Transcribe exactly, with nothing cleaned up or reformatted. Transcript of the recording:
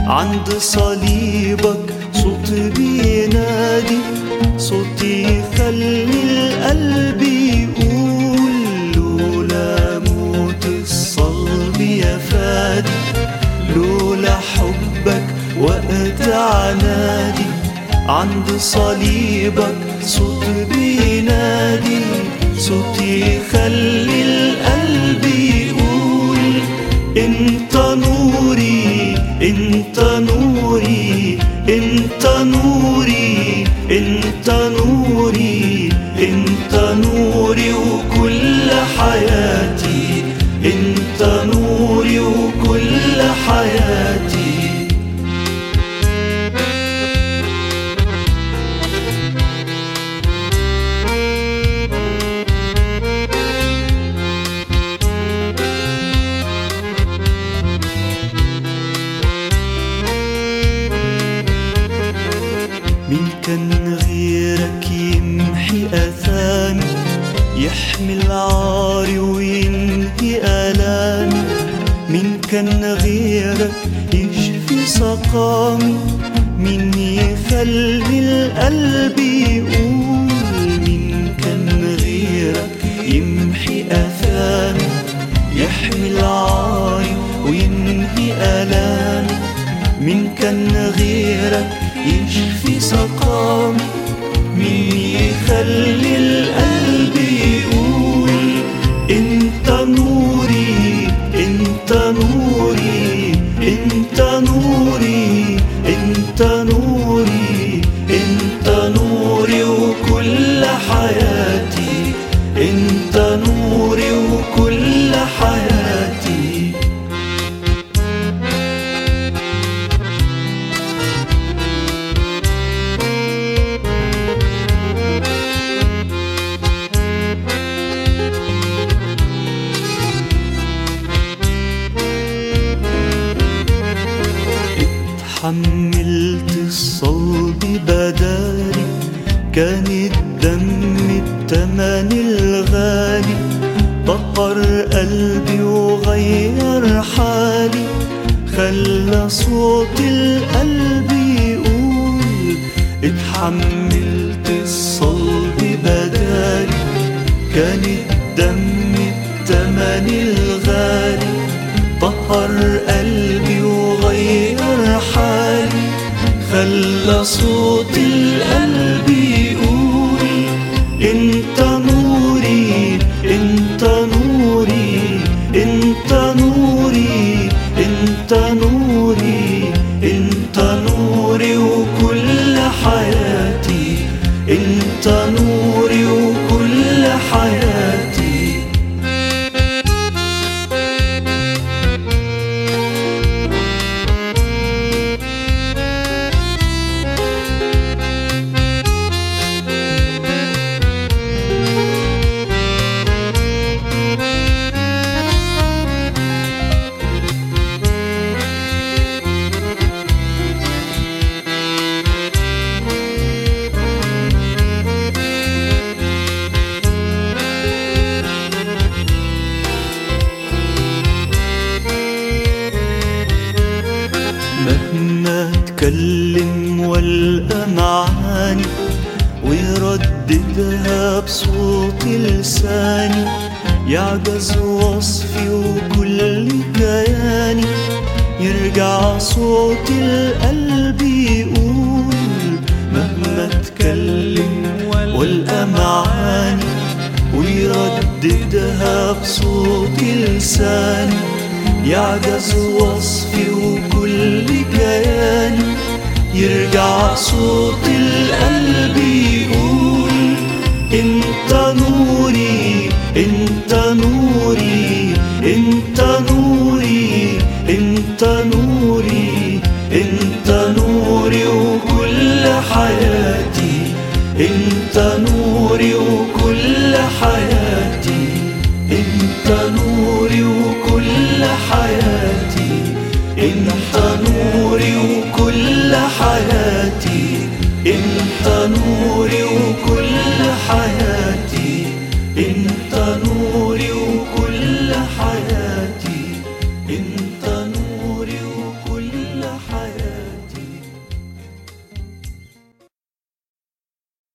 عند صليبك صوت بينادي، صوت يخلي القلب يقول لولا موت الصلب يا فادي، لولا حبك وقت عنادي. عند صليبك صوت بينادي، صوت يخلي القلب يقول انت نوري انت نوري انت نوري انت نوري انت نوري وكل حياتي، انت نوري وكل حياتي. مين كان غيرك يمحي آثامي، يحمل عاري وينهي آلامي؟ مين كان غيرك يشفي سقامي؟ مين يخلي القلب يقول؟ مين كان غيرك يمحي آثامي، يحمل عاري وينهي آلامي؟ مين كان غيرك يشفي سقامي؟ مين يخلي القلب يقول انت نوري انت نوري انت نوري انت نوري انت نوري وكل حياتي، انت نوري وكل حياتي. حملت الصلب بدالي، كان الدم التمن الغالي، طهر قلبي وغير حالي، خلى صوت القلب يقول اتحملت الصلب بدالي، كان الدم التمن الغالي، طهر قلبي وغير حالي، خلى صوت القلب يقول انت نوري انت نوري انت نوري انت نوري انت نوري وكل حياتي، انت نوري وكل حياتي. مهما اتكلم والقى معاني ويرددها بصوت لساني، يعجز وصفي وكل كياني، يرجع صوت القلب يقول مهما اتكلم والقى معاني ويرددها بصوت لساني، يعجز وصفي وكل كياني، يرجع صوت القلب يقول انت نوري انت نوري انت نوري انت نوري انت نوري وكل حياتي، انت نوري وكل حياتي.